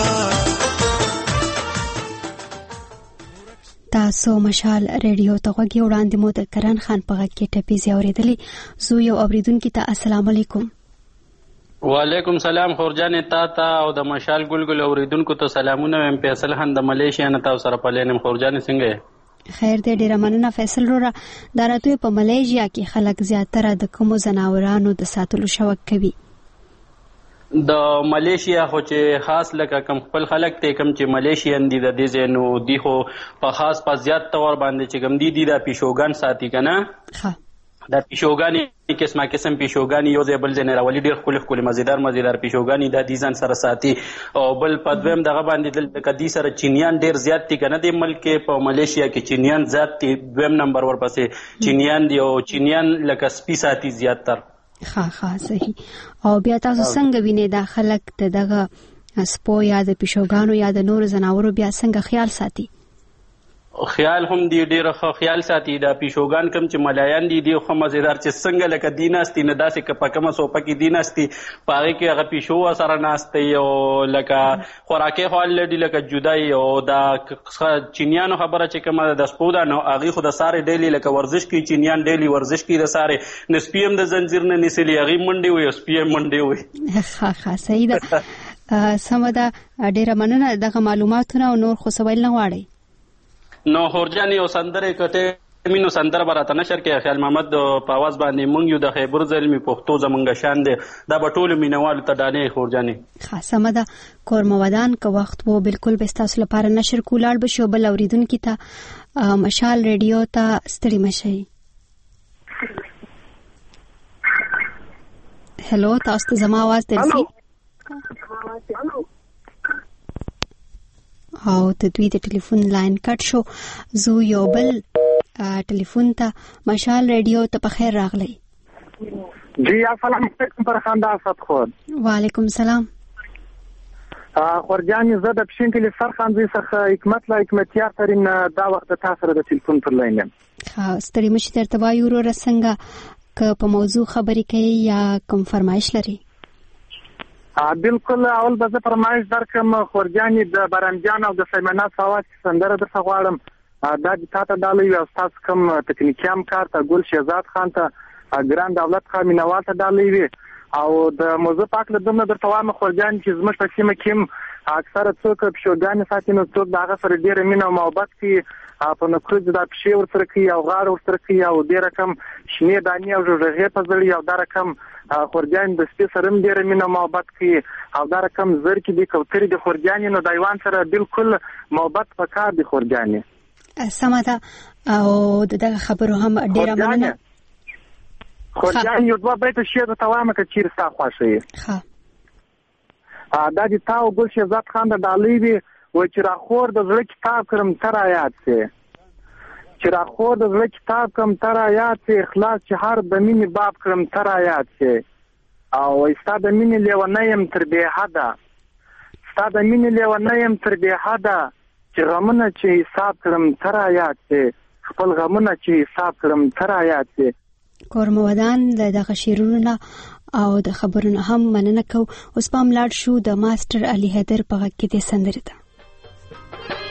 تاسو مشال ریډیو ته غوږ یې وړاندې مو د کرن خان په غږ کې ټپیزې اورېدلې. زه یو اورېدونکي ته السلام علیکم. وعلیکم سلام خورجان تا تا او د مشال ګلګل اوریدونکو ته سلامونه. ام فیصل خان د ملیشیا نه تاسو سره پلینم. خورجان څنګه خیر دې ډیره مننه فیصل وروره. دا راته په ملیشیا کې خلک زیاتره د کومو ځناورانو د ساتلو شوق کوي؟ د ملیشیا خو چې خاص لکه کم خپل خلک ته کم چې ملیشیان دي د دې زینو دی خو په خاص په زیات تور باندې چې کم دي دي د پیشوګان ساتي کنه. ها دا پیشوګانی قسمه قسم پیشوګانی یو ځای بل ځای نه راولي. ډېر ښکلي ښکلي مزیدار مزیدار پیشوګانی دا دي ځان سره ساتي. او بل په دویم دغه باندې دلته کدي سره چینیان ډېر زیات دي کنه. د ملک په ملیشیا کې چینیان زیات دي. دویم نمبر ورپسې چینیان دي او چینیان لکه سپي ساتي زیات تر. ها ها صحیح. او بیا تاسو څنګه وینئ دا خلک د دغه سپو یا د پیشوګانو یا د نورو ځناورو بیا څنګه خیال ساتي؟ خیال هم دی ډیر ښه خیال ساتي. دا پیشوګان کم چې ملایان دي دی خو مزیدار چې څنګه لکه دیناستی نه داسې که په کومه سوپه کې دیناستی پاره کې هغه پیشو سره ناشته او لکه خوراکي حال لري لکه جدای. او دا چینیانو خبره چې کومه د سپو دا نو هغه خو د ساره ډیلی لکه ورزش کوي. چینیان ډیلی ورزش کوي د ساره نسپیم د زنجیر نه نسلی هغه منډي وي او سپیم منډي وي. ها ها صحیح ده. سم ده. ډیره مننه دغه معلوماتونه او نور خو سوال نه غواړي. نو خورجان یو سندره کټه مینو سندره براته نشر کې خیال محمد په आवाज باندې مونږ یو د خیبر زلمی پښتو زمونږ شان دی دا په ټولو مینوالو ته دانې خورجانې خاصه مده کورمودان که وخت وو بالکل به تاسو لپاره نشر کولاړ بشو. بل اوریدونکو ته مشال ریډیو ته ستړي مشي. هلو تاسو ته زما आवाज درځي؟ او د دوی د ټلیفون لاین کټ شو. زو یو بل ټلیفون ته مشال ریډیو ته په خیر راغلی. جی السلام علیکم فرخنده اسد خور. وعلیکم سلام. خورجان زه د پښین کلی فرخنده څخه حکمت لا حکمتیار ترين دا وخت تاسو سره د ټلیفون پر لاین یم. ها ستړي مشي درته وایو ورو څنګه که په موضوع خبرې کوي یا کوم فرمایش لري؟ بالکل اول به زه فرمایش درکم خورجان د برمجان او د سیمنات فواز سندره درته غواړم. دا د تاسو ډالۍ او تاسو کوم تکنیکی همکار ته ګل شهزاد خان ته ګران دولت خان مینوال ته ډالۍ وي. او د موضوع پاک له دومره درته وایم خورجان چې زموږ په سیمه کې اکثره څوک پیشوګانې ساتي نو څوک د هغه سره ډېره مینه او محبت کوي. په نکروز د پښې ورسره کوي او غاړه ورسره کوي او ډېر رقم شنې دانې او ژوغې په زړی او دا رقم خورجان د سپي سره هم ډېره مینه محبت کوي او دا رقم زرکې دي کوترې دي خورجانې نو د حیوان سره بالکل محبت پکار دي خورجانې. سمه ده. او دغه خبرو هم ډېره مننه. خورجان یو دوه بیته شعر ته وایم که چیرې ستا خوښه یې. دا د تا او ګل شهزاد خان د ډالۍ وي و چې راخور د زړه کتاب کړم تر آیات سي چې راخور د زړه کتاب کړم تر آیات سي اخلاص چې هر د مینې باب کړم تر آیات سي او ستا د مینې لیونی یم تر بې حده ستا د مینې لیونی یم تر بې حده چې غمونه چې حساب کړم تر آیات سي خپل غمونه چې حساب کړم تر آیات سي. کورمودان دغه شیرونه او د خبرونو هم مننه کو. اوس پام لاړ شو د ماستر علي حیدر په غږ کې د سندره ته.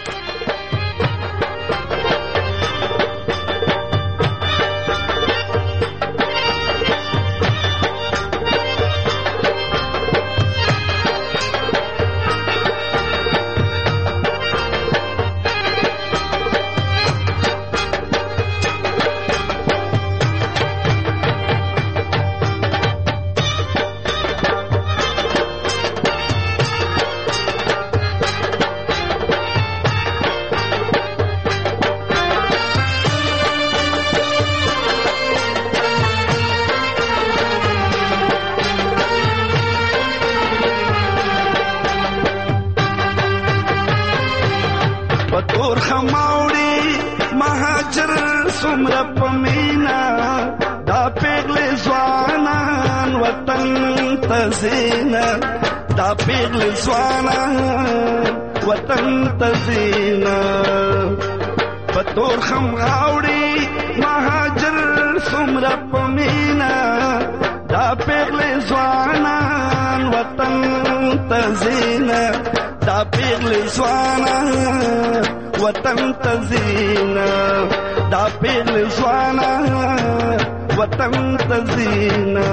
دومره پمینا دا پیغلې ځوانان وطن تزینا دا پیغلې ځوانان وطن تزینا پتور خم غاوړي مهاجر څومره پمینا دا پیغلې ځوانان وطن تزینا دا پیغلې ځوانان وطن تزینا دا پیغلې ځوانان وطن تزینا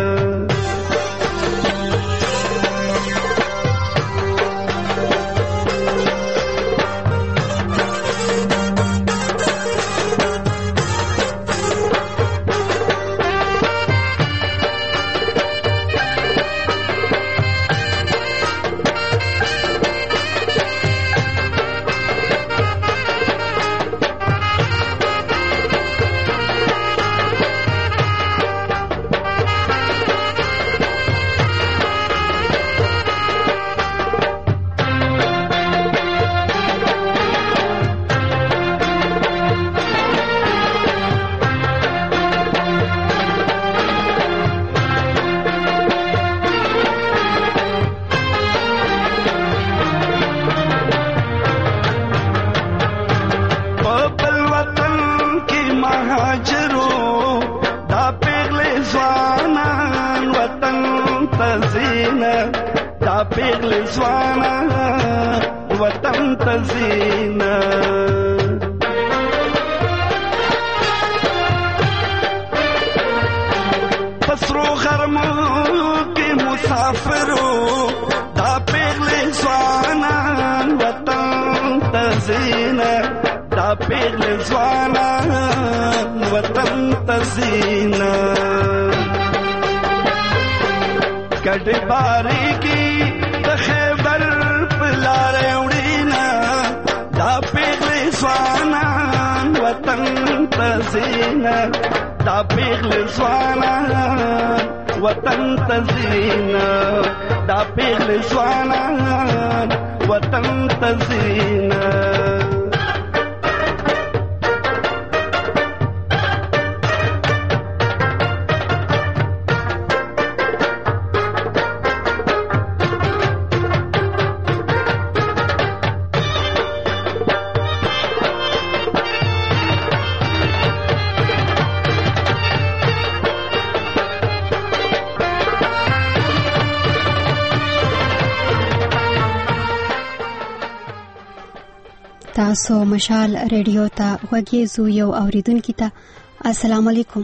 تاسو مشال ریډیو ته وګورئ یو اوریدونکو ته السلام علیکم.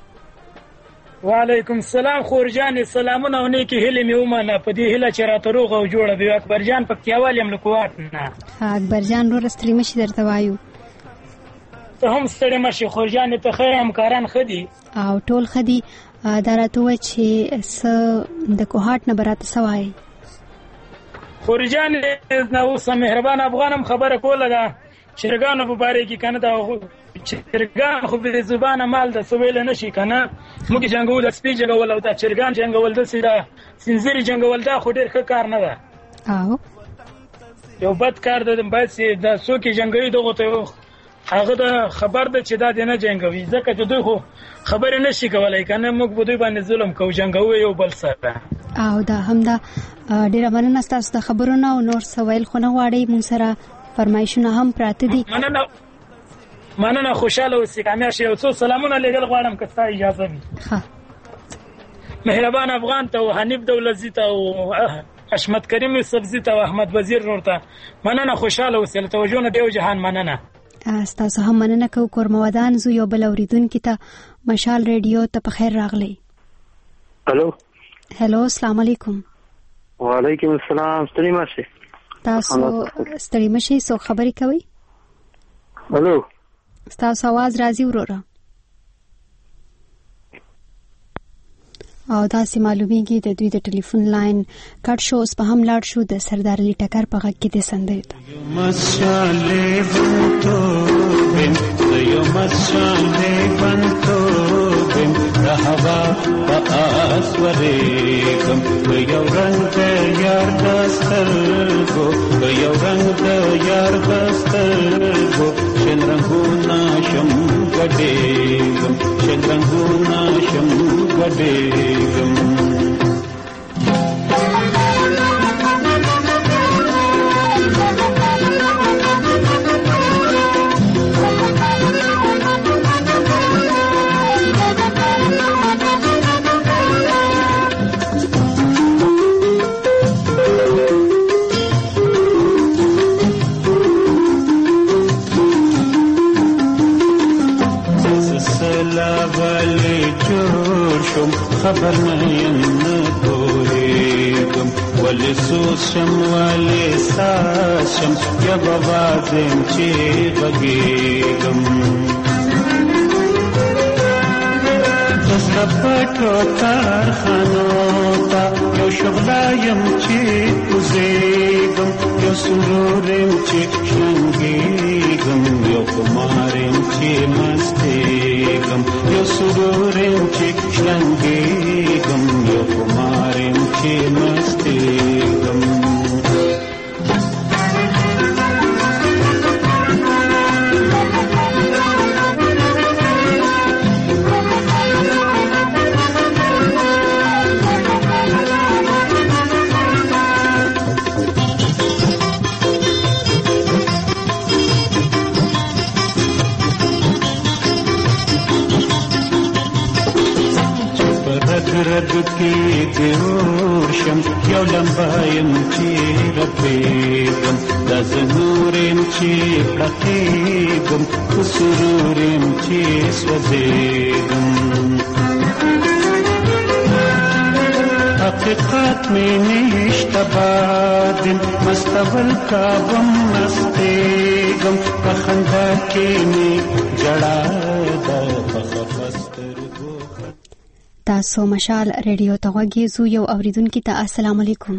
وعلیکم السلام خورجان سلامونه او نیکی هیله مې ومنه په دې هیله چې راته روغ او جوړه دی. اکبر جان پکتیاوال یم لکوات نه. اکبر جان نور ستړي مشي درته وایو. ته هم ستړي مشي خورجان ته خیر همکاران خدي او ټول خدي. دا راته و چې س د کوهات نه براته سوای خورجان نو اوس مهربان افغانم خبره کوله ده چرګانو په باره کې کنه دا چرګان خو به زبانه مال د سویل نشي کنه موږ جنگول د سپی جنگول او د چرګان جنگول د سیده سنځري جنگول دا خو ډیر ښه کار نه ده او یو بد کار ده باید سي د سوکي جنگي دغه ته هغه د خبر ده چې دا نه جنگوي ځکه چې دوی خو خبر نشي کولای کنه موږ به دوی باندې ظلم کوو جنگوي یو بل سره او دا هم دا ډیر مننه تاسو د خبرونو او نور سوال خو نه غواړي مون سره فرمایشونه هم پراته دي. مننه مننه خوشاله اوسئ کامیاب شئ. څو سلامونه لګل غواړم که تاسو اجازه وي. ها مهربان افغان ته او حنیف دولزی ته او حشمت کریم سبزی ته او احمد وزیر نور ته مننه خوشاله اوسئ. له توجه نه دیو جهان مننه. تاسو هم مننه کوم کورمودان زو یو بل اوریدونکو ته مشال ریډیو ته په خیر راغلی. الو هلو السلام علیکم. وعلیکم السلام. ستړي مشه تاسو ستړي مشه سو خبرې کوي. الو تاسو आवाज راځي وروره او داسې معلومیږي د دوی د ټلیفون لاین کټ شو. اوس په هم لاړ شو د سردار علي ټکر په غږ کې د سندرې ته. مسالې بنتو بن یو مسالې بنتو بن رهوا پاسورې کوم یو رنگ یار دسترګو یو رنگ یار دسترګو شن رنگونه شم ګډېږم شل رنګونه شم ګډېږم خبر نه یم نه پوهېږم ولې سوز شم ولې ساز شم یا به باز یم چې غږېږم د زړه پټو کارخانو ته یو شغله یم چې کوزېږم یو سرور یم چې شلنګېږم یو خمار یم چې مستېږم یو سرور یم چې شلنګېږم یو خمار یم چې مستېږم رد کې دیور شم یو لمبه یم چې رپېږم دا زه نور یم چې پړقېږم خو سرور یم چې سوځېږم حقیقت مې نشته بادم مستول کابم مستېږم په خندا کې مې ژړا ده په خفه سترګو تاسو مشال ریډیو ته غوږی زو یو اوریدونکو ته السلام علیکم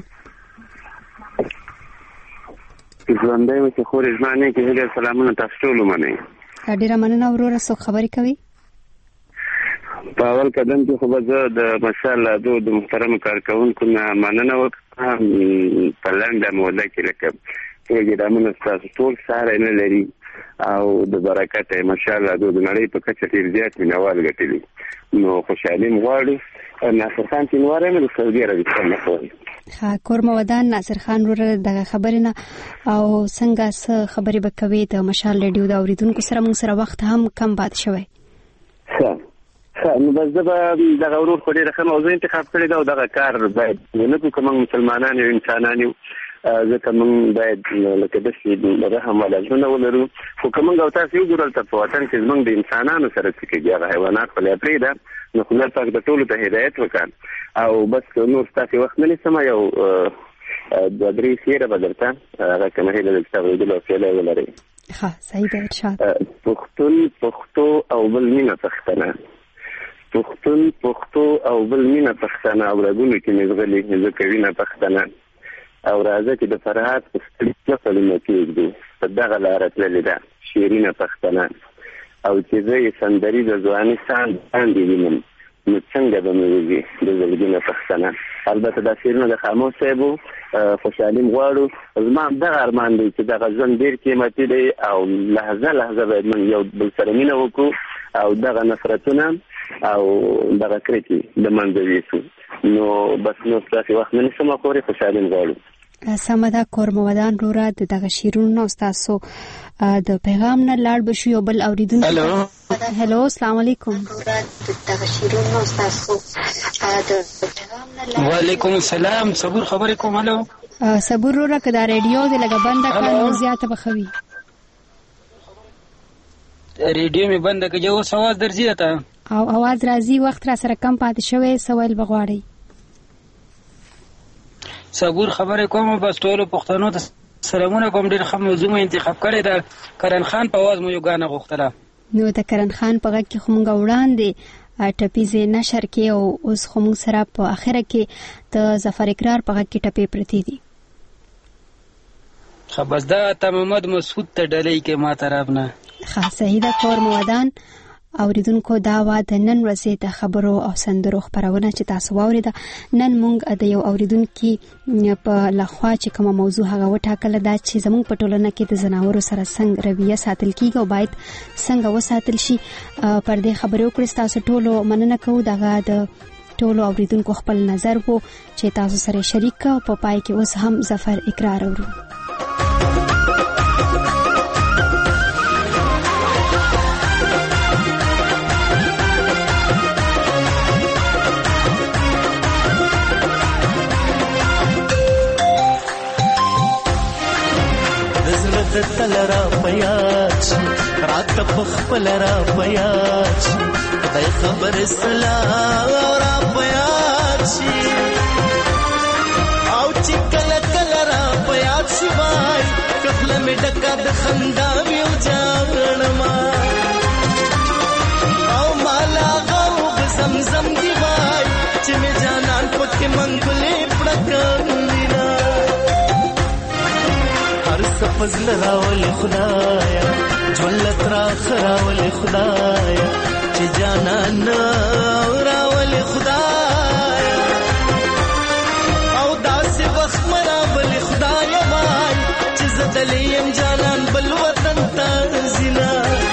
ژوندۍ مې خورې ځمانه کې هغه سلامونه تاسو ټول منئ ډیره مننه وروره څو خبرې کوي په اول قدم کې خو به زه د مشال د محترم کارکونکو نه مننه وکړم په لنډه موده کې لکه پروګرامونه تاسو ټول سره نه لري او د برکت ماشاءالله د نړۍ په کچه ډیر زیات مینوال ګټلي نو خوشحالي غواړي ناصر خان تینوار مې د سعودي عربستان نه خوړی ها کورم ودان ناصر خان ورته دغه خبرونه او څنګه څه خبرې وکوي د مشال ریډیو د اوریدونکو سره موږ سره وخت هم کم پات شوی ښه ښه نو بس دا دغه ورور خو ډیره ښه موضوع انتخاب کړی دا او دغه کار باید نه کوم مسلمانان او انسانان ځکه موږ باید لکه داسې رحم ولا ژوند ولرو خو که موږ او تاسو یو ګورل ته په وطن کې موږ د انسانانو سره څه کېږي هغه حیوانات خو لا پرېږده نو خدای پاک د ټولو ته هدایت وکړ او بس نور ستاسې وخت نه نیسم یو دوه درې شعره به درته هغه کومه هیله ده چې تاسو اورېدلو حوصله ولرئ ښه صحیح ده ارشاد پښتون پښتو او بل مینه پښتنه پښتون پښتو او بل مینه پښتنه او رګونو کې مې زغلي ځکه وینه پښتنه او راځه چې د فرهاد په سترګو کلمه کېږدو په دغه لاره تللې ده شیرینه پښتنه او چې زه یې سندري د ځواني ساند باندې وینم نو څنګه به مې وځي د زړګینه پښتنه البته دا شعرونه د خاموش صاحب خوشحالي م غواړو زما همدغه ارمان دی چې دغه ژوند ډېر قیمتي دی او لحظه لحظه باید موږ یو بل سره مینه وکړو او دغه نفرتونه او دغه کرکې د منځه یوسو نو بس نو ستاسې وخت نه نیسم خورې خوشحالي م غواړو سمه ده کورمودان وروره د دغه شعرونو ستاسو د پیغام نه لاړ بشو یو بل اوریدونکو هلو هلو السلام علیکم وعلیکم السلام صبور خبرې کوم هلو صبور وروره که دا ریډیو دې لږه بنده کړه نو زیاته به ښه وي ریډیو مې بنده کړه چې اوس اواز درځي ته او اواز راځي وخت را سره کم پاتې شوی څه ویل به غواړئ صبور خبرې کوم بس ټولو پښتنو ته سلامونه کوم ډېر ښه موضوع مې انتخاب کړې ده کرن خان په اواز مو یو ګانه غوښتله نو د کرن خان په غږ کې خو موږ وړاندې ټپیزې نشر کې او اوس خو موږ سره په اخره کې د ظفر اقرار په غږ کې ټپې پرتې دي ښه بس دا ته محمد مسعود ته ډلۍ کې ما طرف نه ښه صحیح ده کور مودان اوریدونکو دا و د نن ورځې د خبرو او سندرو خبرونه چې تاسو واوریده. نن موږ د یو اوریدونکو په لخوا چې کومه موضوع هغه وټاکله دا چې زموږ په ټولنه کې د زناورو سره څنګه رویه ساتل کیږي او باید څنګه وساتل شي. پر دې خبرو کړئ تاسو ټولو مننه کوو. دغه د ټولو اوریدونکو خپل نظر وو چې تاسو سره شریک او په پای کې اوس هم ظفر اقرار اورو. تل را پیاچ رات پخپل را پیاچ خدای خبر سلام را پیاچ او چې کله کله را پیاچ وای کفل می ډکا د خندا ویو جانما او مالا غو زمزم دی وای چې می جانان پټ منګلې پړکاندینا فضل راول خدایا جولت را خراول خدایا چې جانان راول خدایا او داسې وخت راول خدایا وای چې زدلیم جانان بل وطن ته زینا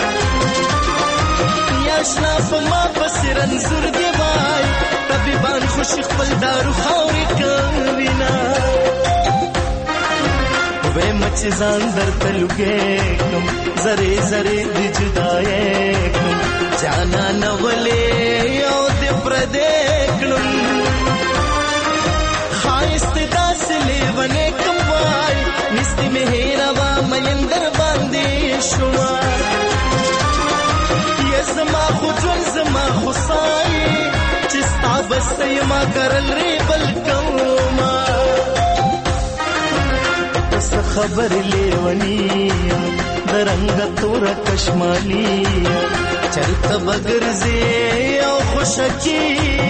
یاشنا فما بصرن زور دی وای طبيبان خوشي خپل دارو خاورې کوینا وے مچ ځان درته لګې کوم زره زره د جدای کوم جانا نولې او د پردې کړم خایست داس لیونه کوم وای نستي مهرا وا مېندر باندې شوما یزما خو جون زما خو سای چې ستا بس ما کرل ری بل کوما خبر لیونی درنګ تور کشمالی چرت بغرزی او خوشکی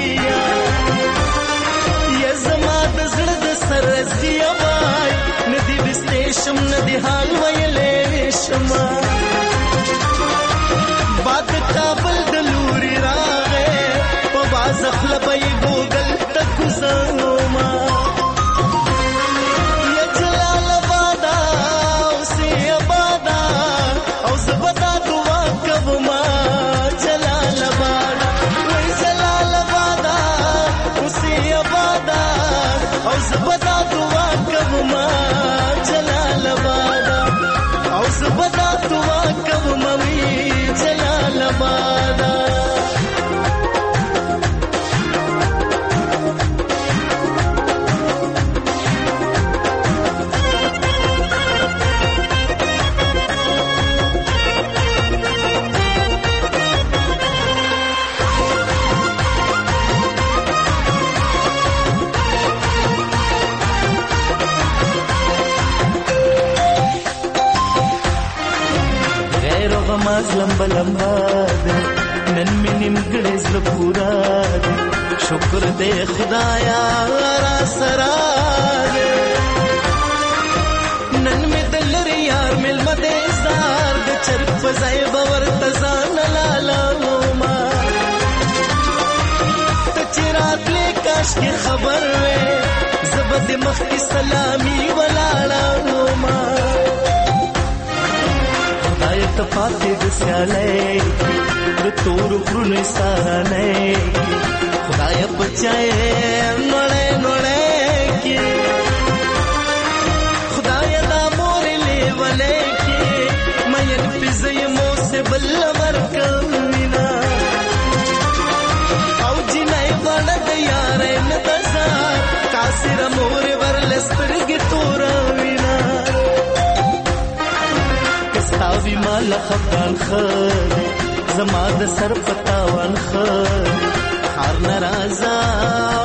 یزما د زړه د سرزی وای ندی بستېشم ندی حال ویلې شما باد کابل د لوري راغې په باز خپل په ګوګل تک زما زبدا دعا کوما جلال آباد او زبدا دعا کوما وی جلال آباد لمبا لمبا دے نن می نمگڑے زل پورا دے شکر دے خدایا را سرا دے نن می دلر یار مل مدے زار دے چرک فزائے باور تزان لالا ما تچرات لے کاش کی خبر وے زبد مخی سلامی ولالا ما خدایت پاتې د سیالۍ د تور غرونو سارانۍ خدای بچای نړۍ نړۍ کې خدای دا مور لیونۍ کې مین پزې مو سے بل ورکوینا او جنای وړه د یارې نه تزار کاسر مور ورلسترګې توروینا تاوی مال خفان خر زما د سر پتاوان خر خار نرازا